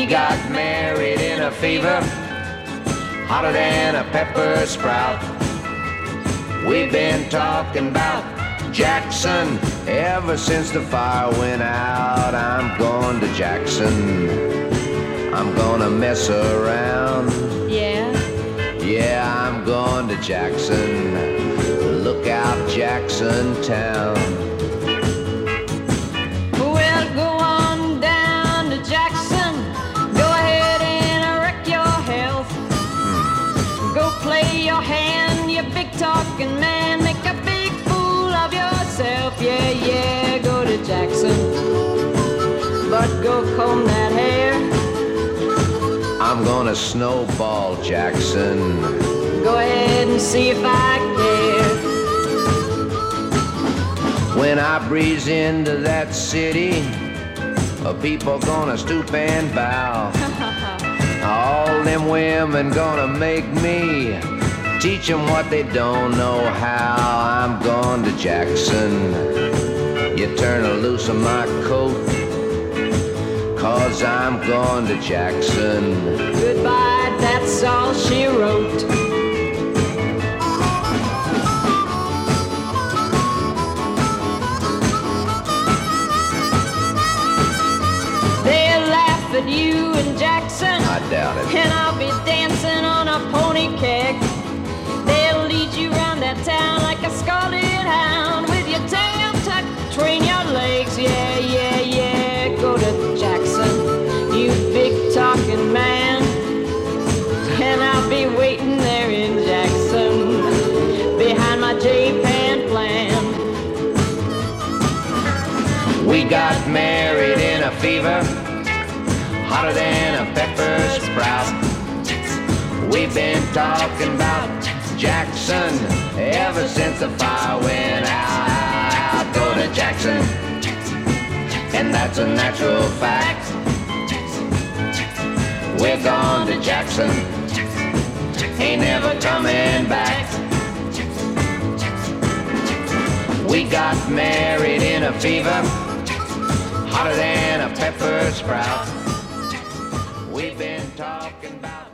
We got married in a fever, hotter than a pepper sprout. We've been talking about Jackson ever since the fire went out. I'm going to Jackson, I'm gonna mess around. Yeah, I'm going to Jackson, look out Jackson Town. Well, go on down to Jackson, go ahead and wreck your health. Go play your hand, you big talking man, make a big fool of yourself. Yeah, go to Jackson, but go comb that hair. I'm gonna snowball Jackson. Go ahead and see if I care. When I breeze into that city, people gonna stoop and bow. All them women gonna make me teach them what they don't know how. I'm going to Jackson, you turn loose of my coat, 'cause I'm going to Jackson. Goodbye, that's all she wrote. They'll laugh at you in Jackson, I doubt it. and I'll be dancing on a pony keg. They'll lead you around that town like a scarlet hound, with your tail tucked between your legs. Yeah, go to Jackson, you big talking man, and I'll be waiting there in Jackson, behind my J-Pan plan. We got married in a fever, hotter than a pepper sprout. We've been talking about Jackson ever since the fire went out. Go to Jackson, and that's a natural fact. We're gone to Jackson, ain't never coming back. We got married in a fever, hotter than a pepper sprout. We've been talking about